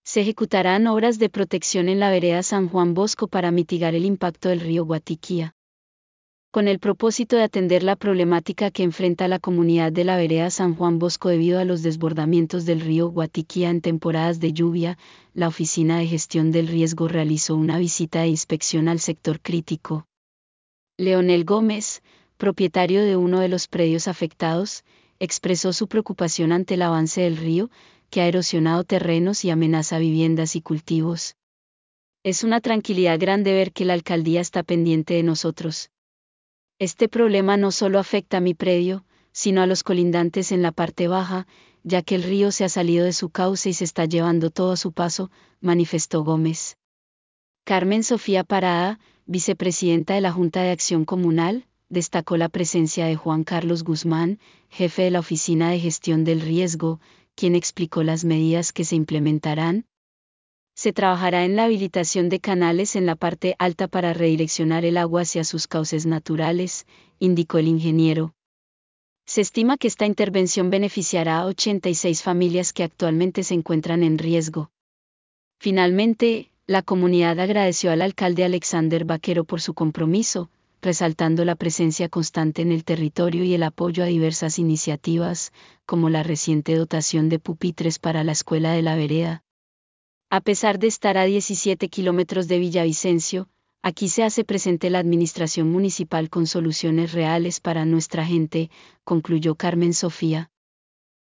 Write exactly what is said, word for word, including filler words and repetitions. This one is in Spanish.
Se ejecutarán obras de protección en la vereda San Juan Bosco para mitigar el impacto del río Guatiquía. Con el propósito de atender la problemática que enfrenta la comunidad de la vereda San Juan Bosco debido a los desbordamientos del río Guatiquía en temporadas de lluvia, la Oficina de Gestión del Riesgo realizó una visita de inspección al sector crítico. Leonel Gómez, propietario de uno de los predios afectados, expresó su preocupación ante el avance del río, que ha erosionado terrenos y amenaza viviendas y cultivos. Es una tranquilidad grande ver que la alcaldía está pendiente de nosotros. Este problema no solo afecta a mi predio, sino a los colindantes en la parte baja, ya que el río se ha salido de su cauce y se está llevando todo a su paso, manifestó Gómez. Carmen Sofía Parada, vicepresidenta de la Junta de Acción Comunal, destacó la presencia de Juan Carlos Guzmán, jefe de la Oficina de Gestión del Riesgo, quien explicó las medidas que se implementarán. Se trabajará en la habilitación de canales en la parte alta para redireccionar el agua hacia sus cauces naturales, indicó el ingeniero. Se estima que esta intervención beneficiará a ochenta y seis familias que actualmente se encuentran en riesgo. Finalmente, la comunidad agradeció al alcalde Alexander Vaquero por su compromiso, resaltando la presencia constante en el territorio y el apoyo a diversas iniciativas, como la reciente dotación de pupitres para la escuela de la vereda. A pesar de estar a diecisiete kilómetros de Villavicencio, aquí se hace presente la administración municipal con soluciones reales para nuestra gente, concluyó Carmen Sofía.